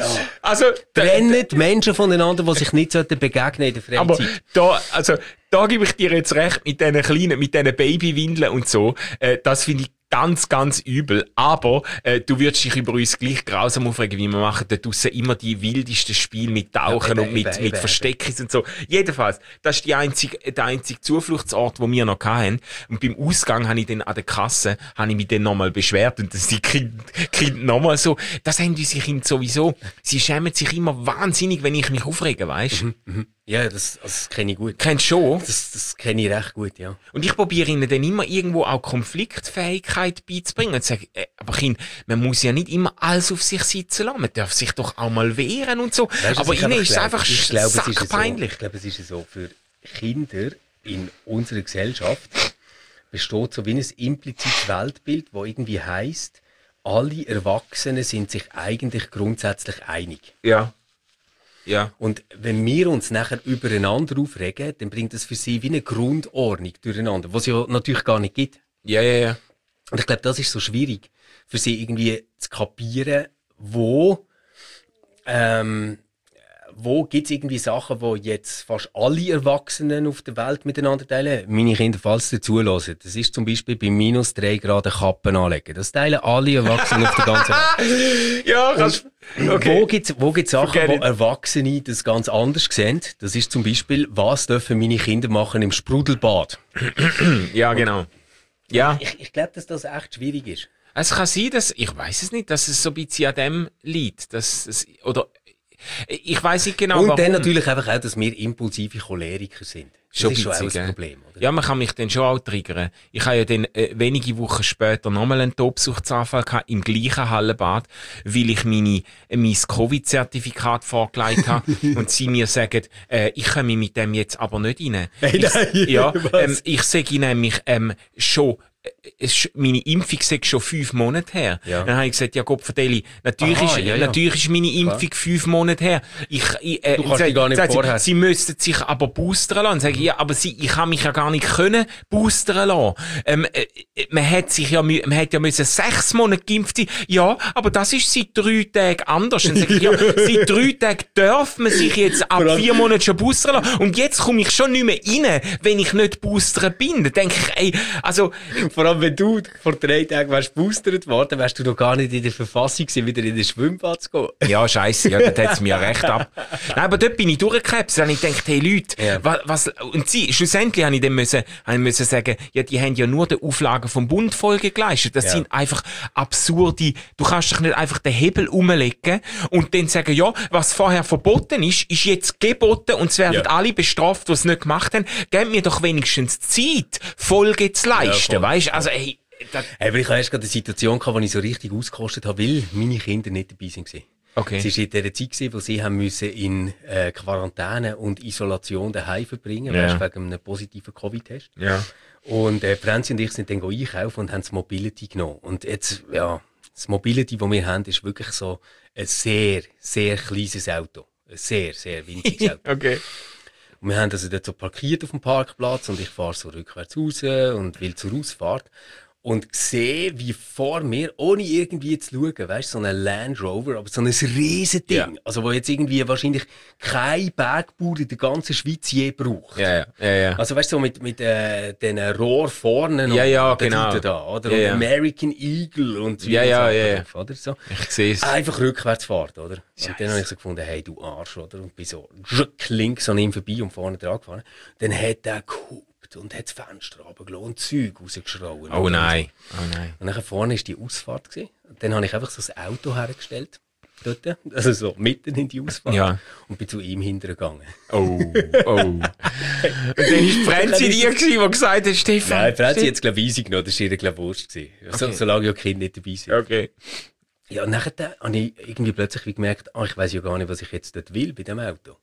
trennen die Menschen voneinander, die sich nicht begegnen in der Freizeit. Aber da gebe ich dir jetzt recht mit diesen Babywindeln und so. Das finde ich ganz, ganz übel. Aber du würdest dich über uns gleich grausam aufregen, wie wir machen da draussen immer die wildesten Spiele mit Tauchen und mit Versteckens und so. Jedenfalls, das ist der einzige Zufluchtsort, den wir noch hatten. Und beim Ausgang habe ich dann an der Kasse, mich dann nochmal beschwert und das die Kinder nochmal so, das haben unsere Kinder sowieso. Sie schämen sich immer wahnsinnig, wenn ich mich aufrege, weisst? Ja, das kenne ich gut. Kennst du schon? Das kenne ich recht gut, ja. Und ich probiere ihnen dann immer irgendwo auch Konfliktfähigkeit beizubringen und sage, aber Kind, man muss ja nicht immer alles auf sich sitzen lassen, man darf sich doch auch mal wehren und so. Weißt, aber ihnen ist es einfach sackpeinlich. Ich glaube, es ist so, für Kinder in unserer Gesellschaft besteht so wie ein implizites Weltbild, wo irgendwie heisst, alle Erwachsenen sind sich eigentlich grundsätzlich einig. Ja. Ja. Und wenn wir uns nachher übereinander aufregen, dann bringt das für sie wie eine Grundordnung durcheinander, was es ja natürlich gar nicht gibt. Ja. Und ich glaube, das ist so schwierig, für sie irgendwie zu kapieren, wo wo gibt es irgendwie Sachen, die jetzt fast alle Erwachsenen auf der Welt miteinander teilen? Meine Kinder, falls sie zulassen. Das ist zum Beispiel bei -3 Grad Kappen anlegen. Das teilen alle Erwachsenen auf der ganzen Welt. Ja, kannst okay. Wo gibt's Sachen, wo Erwachsene das ganz anders sehen? Das ist zum Beispiel, was dürfen meine Kinder machen im Sprudelbad? Ja, genau. Ja. Ich glaube, dass das echt schwierig ist. Es kann sein, dass, ich weiß es nicht, dass es so ein bisschen an dem liegt, dass es, oder, ich weiß nicht genau, und warum. dann natürlich einfach auch, dass wir impulsive Choleriker sind. Das ist schon auch ein Problem, oder? Ja, man kann mich dann schon auch triggern. Ich habe ja dann wenige Wochen später nochmal einen Tobsuchtsanfall gehabt, im gleichen Hallenbad, weil ich mein Covid-Zertifikat vorgelegt habe und sie mir sagen, ich komme mit dem jetzt aber nicht rein. Ich sage nämlich schon, meine Impfung ist schon 5 Monate her. Ja. Dann habe ich gesagt, ja Gott, Verdeli, natürlich ist meine Impfung 5 Monate her. Du kannst die gar nicht vorher. Sie müssten sich aber boostern lassen. Sage ich, ja, aber ich habe mich ja gar nicht können boostern lassen. Man hat ja müssen 6 Monate geimpft sein. Ja, aber das ist seit 3 Tagen anders. Dann sage ich, ja, seit 3 Tagen darf man sich jetzt ab 4 Monaten schon boostern lassen. Und jetzt komme ich schon nicht mehr rein, wenn ich nicht boostern bin. Dann denke ich, ey, also, vor allem, wenn du vor 3 Tagen wärst boostert worden, wärst du noch gar nicht in der Verfassung gewesen, wieder in den Schwimmbad zu gehen. Ja, scheisse, ja, das hat es mir ja recht ab. Nein, aber dort bin ich durchgekrebst. Dann habe ich gedacht, hey Leute, was, und schlussendlich habe ich dann müssen sagen, ja, die haben ja nur die Auflagen vom Bund Folge geleistet. Das sind einfach absurde, du kannst dich nicht einfach den Hebel umlegen und dann sagen, ja, was vorher verboten ist jetzt geboten und es werden alle bestraft, die es nicht gemacht haben. Gebt mir doch wenigstens Zeit, Folge zu leisten, weißt? Also, hey, aber ich hatte erst gerade eine Situation gehabt, wo ich so richtig ausgekostet habe, weil meine Kinder nicht dabei waren. Okay. Es war in der Zeit, wo sie haben müssen in Quarantäne und Isolation daheim verbringen, weißt, wegen einem positiven Covid-Test. Ja. Und Franzi und ich sind dann einkaufen und haben das Mobility genommen. Und jetzt, das Mobility, das wir haben, ist wirklich so ein sehr, sehr kleines Auto. Ein sehr, sehr winziges Auto. Okay. Und wir haben also dort so parkiert auf dem Parkplatz und ich fahre so rückwärts raus und will zur Ausfahrt. Und sehe, wie vor mir, ohne irgendwie zu schauen, weißt, so ein Land Rover, aber so ein riesen Ding. Ja. Also, wo jetzt irgendwie wahrscheinlich kein Bergbauer in der ganzen Schweiz je braucht. Ja. Also, weißt du, so mit den Rohr vorne noch. Ja, genau. Da, oder? Ja. Und American Eagle und so. Ja. Oder so. Ich sehe es. Einfach rückwärts fahren, oder? Scheiße. Und dann habe ich so gefunden, hey, du Arsch, oder? Und bin so links an ihm vorbei und vorne dran gefahren. Dann hat der und hat das Fenster runtergelassen und Zeug rausgeschrauen. Oh nein. Und dann vorne war die Ausfahrt gewesen. Und dann habe ich einfach so das Auto hergestellt. Dort, also so mitten in die Ausfahrt. Und bin zu ihm hintergegangen. Oh. Und dann war Franzi dir, die gesagt hat, Stefan. Nein, Franzi hat es, glaube ich, easy genommen. Das war ihr, glaube ich, Wurst. Okay. Solange ja Kinder nicht dabei sind. Okay. Ja, und nachher habe ich irgendwie plötzlich gemerkt, ich weiss ja gar nicht, was ich jetzt dort will bei dem Auto.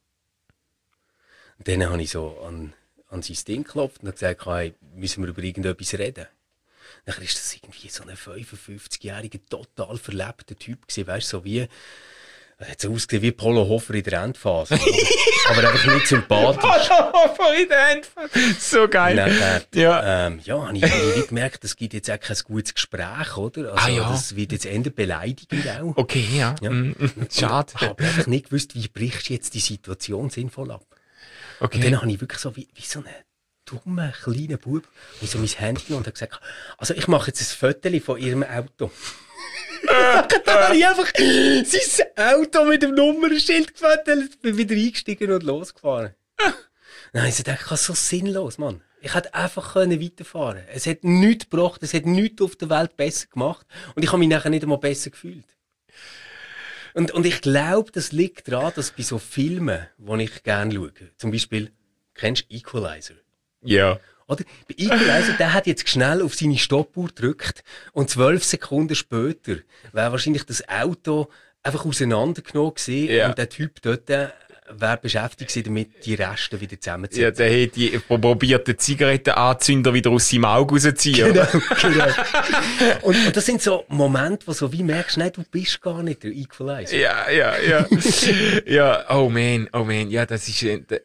Und dann habe ich so an sein Ding geklopft und gesagt, hey, müssen wir über irgendetwas reden. Nachher ist das irgendwie so ein 55-jähriger, total verlebter Typ gewesen, weißt du, so wie, hat so ausgesehen wie Polo Hofer in der Endphase. aber einfach nicht sympathisch. Polo Hofer in der Endphase. So geil. Nachher, habe ich gemerkt, es gibt jetzt auch kein gutes Gespräch, oder? Also, das wird jetzt eher beleidigend auch. Okay, ja. Schade. Ich habe einfach nicht gewusst, wie brichst du jetzt die Situation sinnvoll ab. Okay. Und dann habe ich wirklich so wie so einen dummen, kleinen Bub, ich so mein Handy genommen und habe gesagt, also ich mache jetzt ein Foto von ihrem Auto. Dann habe ich einfach sein Auto mit dem Nummernschild gefotet, bin wieder eingestiegen und losgefahren. Dann habe ich gedacht, so sinnlos, Mann. Ich hätte einfach weiterfahren können. Es hat nichts gebracht, es hat nichts auf der Welt besser gemacht und ich habe mich nachher nicht einmal besser gefühlt. Und ich glaube, das liegt daran, dass bei so Filmen, die ich gerne schaue, zum Beispiel, kennst du Equalizer? Ja. Oder? Bei Equalizer, der hat jetzt schnell auf seine Stoppuhr gedrückt und 12 Sekunden später wäre wahrscheinlich das Auto einfach auseinandergenommen gewesen und der Typ dort wäre beschäftigt gewesen, damit die Reste wieder zusammenzuziehen. Ja, der hätte probiert, den Zigarettenanzünder wieder aus seinem Auge rauszuziehen. Genau. Und das sind so Momente, wo so wie merkst, nein, du bist gar nicht der Equalizer. Ja. Ja, oh man, ja, das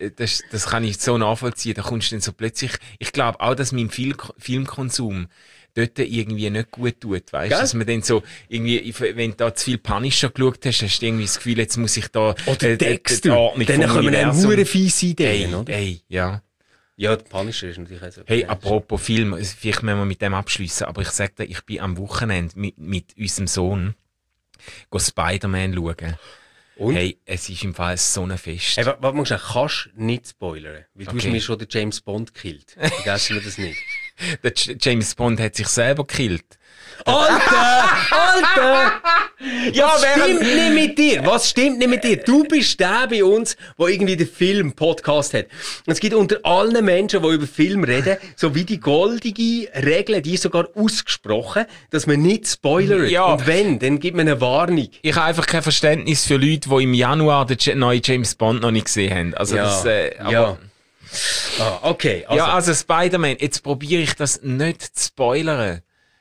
kann ich so nachvollziehen. Da kommst du dann so plötzlich, ich glaube auch, dass mein Filmkonsum dort irgendwie nicht gut tut, weißt du? Gell? Dass man dann so, irgendwie, wenn du da zu viel Punisher geschaut hast, hast du irgendwie das Gefühl, jetzt muss ich da, Oder Dexter. die Ordnung Dann vom kommen eine Universum. hure fiese Ideen, oder? Ja. Ja, der Punisher ist natürlich auch so. Hey, apropos Film, vielleicht müssen wir mit dem abschliessen, aber ich sag dir, ich bin am Wochenende mit unserem Sohn Spider-Man schauen. Und? Hey, es ist im Fall so ein Fest. Hey, warte mal schnell, kannst du nicht spoilern? Weil du Okay. hast mir schon den James Bond gekillt. Vergessen wir das nicht. Der James Bond hat sich selber gekillt. Alter! Ja, was stimmt nicht mit dir? Was stimmt nicht mit dir? Du bist der bei uns, der irgendwie den Film-Podcast hat. Und es gibt unter allen Menschen, die über Film reden, so wie die goldige Regel, die ist sogar ausgesprochen, dass man nicht spoilert. Ja. Und wenn, dann gibt man eine Warnung. Ich habe einfach kein Verständnis für Leute, die im Januar den neuen James Bond noch nicht gesehen haben. Also das, ja. Ah, okay. Also, ja, also Spider-Man, jetzt probiere ich das nicht zu spoilern.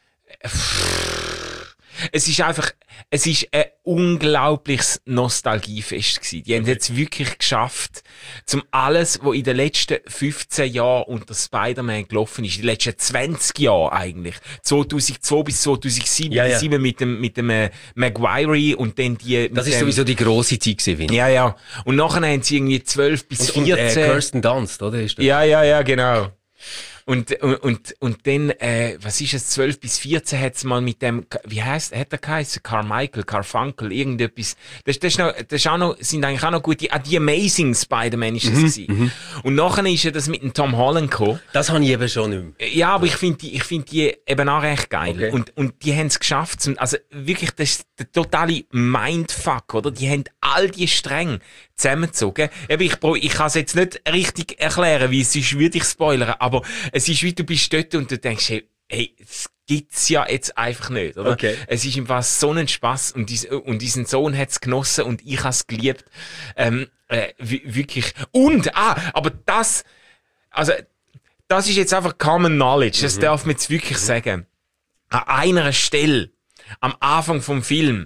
Es ist ein unglaubliches Nostalgiefest gewesen. Die haben jetzt wirklich geschafft, zum alles, was in den letzten 15 Jahren unter Spider-Man gelaufen ist, in den letzten 20 Jahren eigentlich, 2002 bis 2007, Ja, ja. sind wir mit dem Maguire und dann die... das mit ist dem, sowieso die grosse Zeit gewesen. Ja, ja. Und nachher haben sie irgendwie 12 bis Und 14... Kirsten Dunst, oder? Ist das? Ja, genau. Und dann, was ist es, 12 bis 14 hat's mal mit dem, wie hat er geheißen? Carfunkel, irgendetwas. Das ist auch noch, sind eigentlich auch noch gute, die Amazing Spider-Man ist das gewesen. Und nachher ist ja das mit dem Tom Holland gekommen. Das habe ich eben schon nicht mehr. Ja, aber ich finde die eben auch recht geil. Okay. Und die haben es geschafft, also wirklich, das ist der totale Mindfuck, oder? Die haben all die Stränge zusammengezogen. Eben, ich kann es jetzt nicht richtig erklären, wie es ist, würde ich spoilern, aber es ist wie, du bist dort und du denkst, hey, das gibt's ja jetzt einfach nicht, oder? Okay. Es ist im Fall so ein Spass und diesen Sohn hat's genossen und ich has geliebt. Wirklich. Und, aber das ist jetzt einfach Common Knowledge, das darf man jetzt wirklich sagen. An einer Stelle, am Anfang vom Film,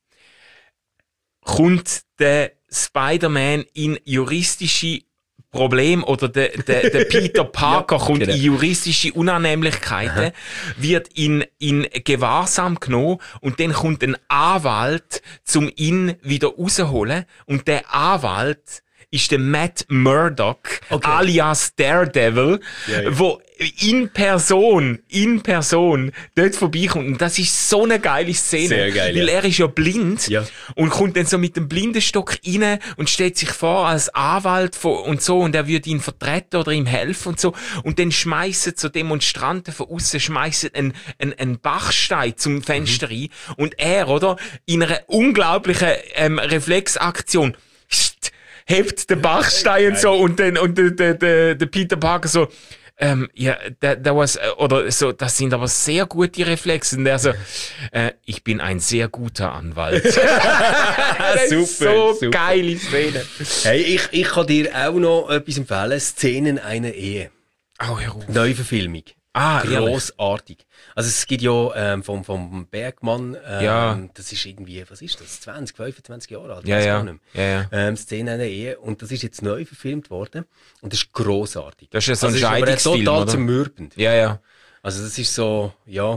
kommt der Spider-Man in juristische Problem oder der Peter Parker Ja, kommt genau. in juristische Unannehmlichkeiten, wird in Gewahrsam genommen und dann kommt ein Anwalt zum ihn wieder rausholen und der Anwalt ist der Matt Murdock, alias Daredevil, wo in Person dort vorbeikommt. Und das ist so eine geile Szene. Sehr geil, weil ja. er ist ja blind Ja. und kommt dann so mit dem Blindenstock rein und stellt sich vor als Anwalt und so und er würde ihn vertreten oder ihm helfen und so. Und dann schmeissen so Demonstranten von außen einen Bachstein zum Fenster rein und er, oder, in einer unglaublichen Reflexaktion hebt den Bachstein und so und der Peter Parker so, ja, that was, oder so, das sind aber sehr gute Reflexe. Und der so, ich bin ein sehr guter Anwalt. Das ist so super. geile Szene. Hey, ich kann dir auch noch etwas empfehlen. Szenen einer Ehe. Oh, hör auf. Neuverfilmung. Ah, ehrlich? Grossartig. Also es gibt ja vom Bergmann, Ja. das ist irgendwie, was ist das, 20, 25 Jahre alt? Ja, weiss ja. gar nicht mehr. Ja. Szenen einer Ehe. Und das ist jetzt neu verfilmt worden. Und das ist grossartig. Das ist ja so ein also, es ist aber Scheidungsfilm, total oder? zermürbend. Ja. Also das ist so, ja.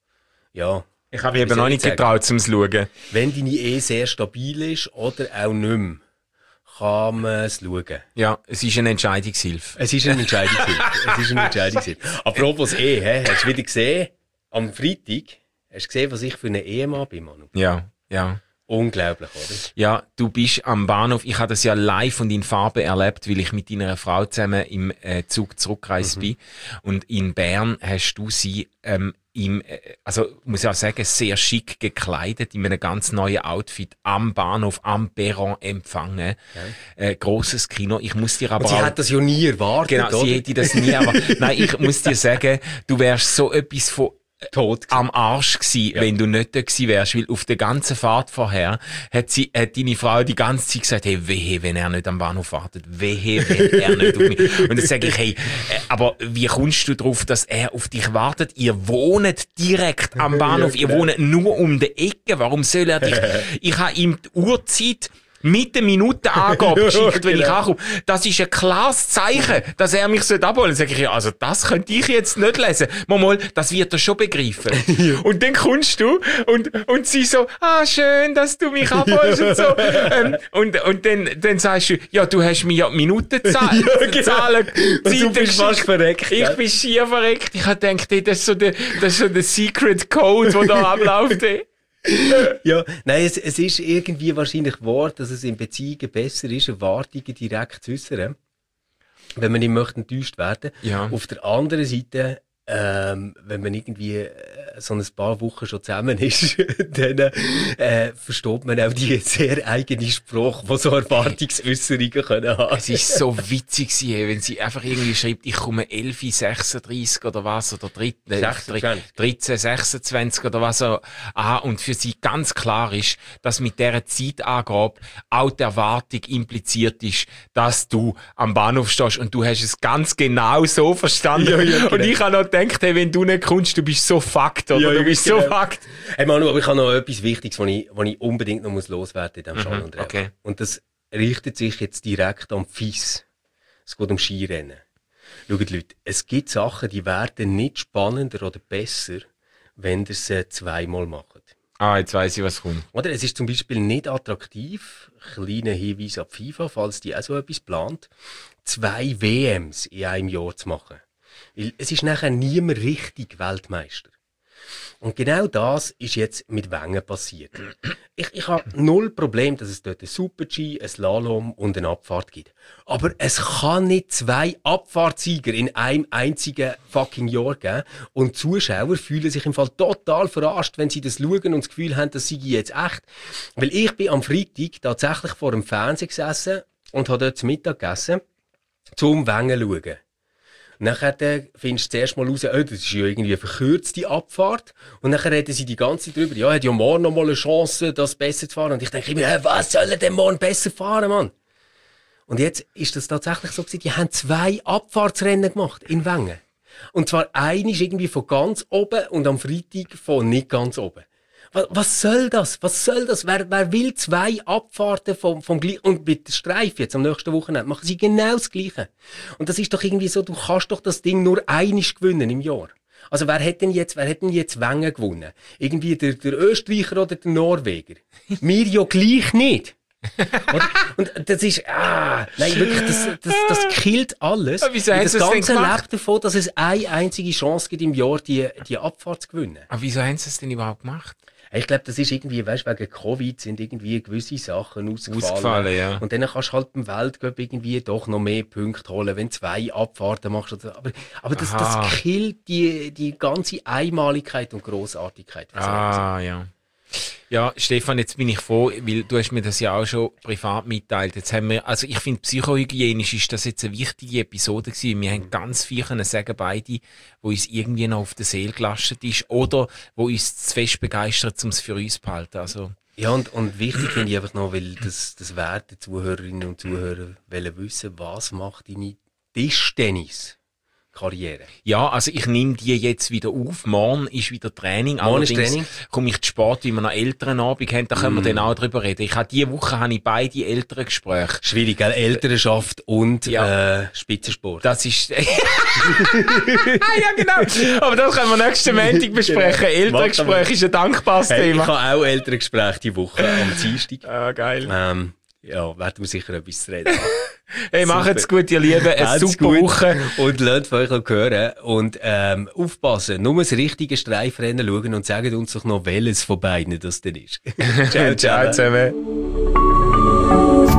Ich habe mich Wie eben soll noch ich nicht sagen? getraut, zum schauen. Wenn deine Ehe sehr stabil ist oder auch nicht mehr, kann man es schauen. Ja, es ist eine Entscheidungshilfe. Es ist eine Entscheidungshilfe. Apropos Ehe, hast du wieder gesehen, am Freitag, hast du gesehen, was ich für eine Ehemann bin, Manu? Ja. Unglaublich, oder? Ja, du bist am Bahnhof. Ich habe das ja live und in Farbe erlebt, weil ich mit deiner Frau zusammen im Zug zurückgereist bin. Und in Bern hast du sie also muss ich auch sagen, sehr schick gekleidet, in einem ganz neuen Outfit am Bahnhof, am Perron empfangen. Grosses Kino. Ich muss dir aber Und sie auch... hat das ja nie erwartet, Genau, oder? sie hätte das nie, aber nein, ich muss dir sagen, du wärst so etwas von Tot. am Arsch gsi, wenn du nicht da gsi wärst, weil auf der ganzen Fahrt vorher hat deine Frau die ganze Zeit gesagt, hey, wehe, wenn er nicht am Bahnhof wartet, wehe, wenn er nicht auf mich. Und dann sage ich, hey, aber wie kommst du drauf, dass er auf dich wartet? Ihr wohnt direkt am Bahnhof, ihr wohnt nur um die Ecke, warum soll er dich? Ich habe ihm die Uhrzeit mit der Minutenangabe geschickt, wenn ich Genau. ankomme. Das ist ein klares Zeichen, dass er mich abholen sollte. Sag ich, ja, also das könnte ich jetzt nicht lesen. Mal, das wird er schon begreifen. Und dann kommst du und sie so, schön, dass du mich abholst und so. Und dann sagst du, ja, du hast mir ja die Minutenzahlen Und du bist fast verreckt. Ich bin schier verreckt. Ich habe gedacht, das ist so der Secret Code, der da abläuft. Ja, nein, es ist irgendwie wahrscheinlich wahr, dass es in Beziehungen besser ist, Erwartungen direkt zu äußern, wenn man nicht möchte enttäuscht werden. Ja. Auf der anderen Seite, wenn man irgendwie so ein paar Wochen schon zusammen ist, dann versteht man auch die sehr eigene Sprache, die so Erwartungsäußerungen können haben. Es ist so witzig gewesen, wenn sie einfach irgendwie schreibt, ich komme 11:36 oder was, oder 13:26 oder was an, und für sie ganz klar ist, dass mit dieser Zeitangabe auch die Erwartung impliziert ist, dass du am Bahnhof stehst und du hast es ganz genau so verstanden. Ja, genau. Und ich habe noch gedacht, hey, wenn du nicht kommst, du bist so fucked, oder? Ja, du bist genau. so fucked. Hey Manu, aber ich habe noch etwas Wichtiges, was ich unbedingt noch loswerden muss in diesem Schall und Rauch. Okay. Und das richtet sich jetzt direkt am FIS. Es geht um Skirennen. Schaut Leute, es gibt Sachen, die werden nicht spannender oder besser, wenn ihr sie zweimal macht. Jetzt weiss ich, was kommt. Oder? Es ist zum Beispiel nicht attraktiv, kleiner Hinweis an die FIFA, falls die auch so etwas plant, 2 WMs in einem Jahr zu machen. Weil es ist nachher niemand richtig Weltmeister. Und genau das ist jetzt mit Wengen passiert. Ich habe null Problem, dass es dort ein Super-G, ein Slalom und eine Abfahrt gibt. Aber es kann nicht 2 Abfahrtsieger in einem einzigen fucking Jahr geben. Und die Zuschauer fühlen sich im Fall total verarscht, wenn sie das schauen und das Gefühl haben, das sei jetzt echt. Weil ich bin am Freitag tatsächlich vor dem Fernseher gesessen und habe dort zu Mittag gegessen, zum Wengen zu schauen. Nachher findest du zuerst mal raus, das ist ja irgendwie eine verkürzte Abfahrt. Und nachher reden sie die ganze Zeit drüber, ja, hat ja morgen noch mal eine Chance, das besser zu fahren. Und ich denke immer, was soll er denn morgen besser fahren, Mann? Und jetzt ist das tatsächlich so gewesen, die haben 2 Abfahrtsrennen gemacht in Wengen. Und zwar eine ist irgendwie von ganz oben und am Freitag von nicht ganz oben. Was soll das? Was soll das? Wer will 2 Abfahrten vom gleichen? Und mit der Streif jetzt am nächsten Wochenende machen sie genau das Gleiche. Und das ist doch irgendwie so, du kannst doch das Ding nur einmal gewinnen im Jahr. Also wer hätte denn jetzt Wengen gewonnen? Irgendwie der Österreicher oder der Norweger? Wir ja gleich nicht. Und das ist, nein, wirklich, das killt alles. Wieso haben das sie es denn Ganze gemacht? lebt davon, dass es eine einzige Chance gibt im Jahr, die Abfahrt zu gewinnen. Aber wieso haben sie es denn überhaupt gemacht? Ich glaube, das ist irgendwie, weißt, wegen Covid sind irgendwie gewisse Sachen ausgefallen. Ja. Und dann kannst du halt beim Weltcup irgendwie doch noch mehr Punkte holen, wenn du 2 Abfahrten machst. Aber das killt die ganze Einmaligkeit und Grossartigkeit. Ja. Ja, Stefan, jetzt bin ich froh, weil du hast mir das ja auch schon privat mitteilt. Jetzt haben wir, also ich finde, psychohygienisch ist das jetzt eine wichtige Episode gewesen. Wir haben ganz viel können sagen, beide, wo uns irgendwie noch auf der Seele gelastet ist oder wo uns zu fest begeistert, um es für uns zu behalten. Also. Ja, und wichtig finde ich einfach noch, weil das werden Zuhörerinnen und Zuhörer wollen wissen, was macht deine Tischtennis-Karriere? Ja, also ich nehme die jetzt wieder auf. Morgen ist wieder Training. Morgen ist Allerdings Training. komme ich zu spät, weil wir noch Elternabend haben. Da können wir dann auch drüber reden. Diese Woche habe ich beide Elterngespräche. Schwierig, gell? Elternschaft und Ja. Spitzensport. Das ist... ja, genau. Aber das können wir nächsten Montag besprechen. Elterngespräch ist ein dankbares Hey, ich Thema. habe auch Elterngespräche diese Woche am Dienstag. Geil. Ja, werden wir sicher etwas zu reden haben. Hey, macht's gut, ihr Lieben. Eine Habt's super gut Woche. Und lasst von euch auch hören. Und aufpassen, nur das richtige Streifrennen schauen und sagt uns doch noch, welches von beiden das denn ist. Ciao zusammen.